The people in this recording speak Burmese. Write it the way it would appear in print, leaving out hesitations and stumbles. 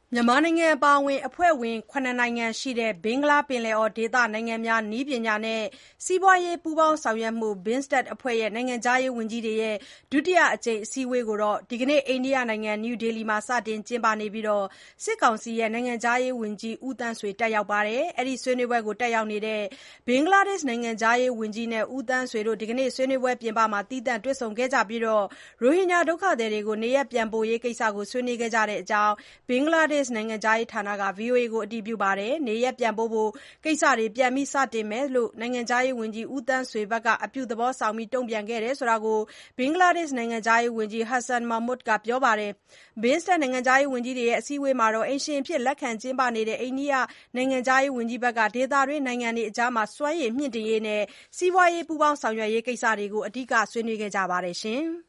မြန်မာနိုင်ငံအပါအဝင်အဖွဲ့ဝင် ၇ နိုင်ငံရှိတဲ့ ဘင်္ဂလားပင်လယ်အော်ဒေသနိုင်ငံများ နည်းပညာနဲ့ စီးပွားရေးပူးပေါင်းဆောင်ရွက်မှု BIMSTEC အဖွဲ့ရဲ့ နိုင်ငံခြားရေးဝန်ကြီးတွေရဲ့ ဒုတိယအကြိမ်အစည်းအဝေးကို ဒီကနေ့ အိန္ဒိယနိုင်ငံ နယူးဒေလီမှာ စတင်ကျင်းပနေပြီး စစ်ကောင်စီနိုင်ငံခြားရေးဝန်ကြီး ဦးသန်းဆွေ တက်ရောက်ပါတယ်။ အဲဒီဆွေးနွေးပွဲကို တက်ရောက်နေတဲ့ ဘင်္ဂလားဒေ့ရှ်နိုင်ငံခြားရေးဝန်ကြီးနဲ့ ဦးသန်းဆွေတို့ ဒီကနေ့ ဆွေးနွေးပွဲပြင်ပမှာ သီးသန့်တွေ့ဆုံခဲ့ကြပြီး ရိုဟင်ဂျာဒုက္ခသည်တွေကို နေရပ်ပြန်ပို့ရေးကိစ္စဆွေးနွေးခဲ့ကြတဲ့အကြောင်း ဘင်္ဂလားဒေ့ရှ်နိုင်ငံခြားရေးဌာနက ဗွီအိုအေကို အတည်ပြုပါတယ်။ နေရပ်ပြန်ပို့ဖို့ကိစ္စတွေ ပြန်စတင်မယ်လို့ နိုင်ငံခြားရေးဝန်ကြီး ဦးသန်းဆွေဘက်က အပြုသဘောဆောင်တုံ့ပြန်ခဲ့တယ်လို့ ဘင်္ဂလားဒေ့ရှ်နိုင်ငံခြားရေးဝန်ကြီး Hasan Mahmud ကပြောပါတယ်။ BIMSTEC နိုင်ငံခြားရေးဝန်ကြီးတွေရဲ့ အစည်းအဝေးမှာ အိမ်ရှင်အဖြစ်လက်ခံကျင်းပနေတဲ့ အိန္ဒိယနိုင်ငံခြားရေးဝန်ကြီးဘက်က ဒေသတွင်းနိုင်ငံတွေအကြား စွမ်းရည်မြှင့်တင်ရေးနဲ့ စီးပွားရေးပူးပေါင်းဆောင်ရွက်ရေးကိစ္စတွေကို အဓိကဆွေးနွေးခဲ့ကြပါတယ်။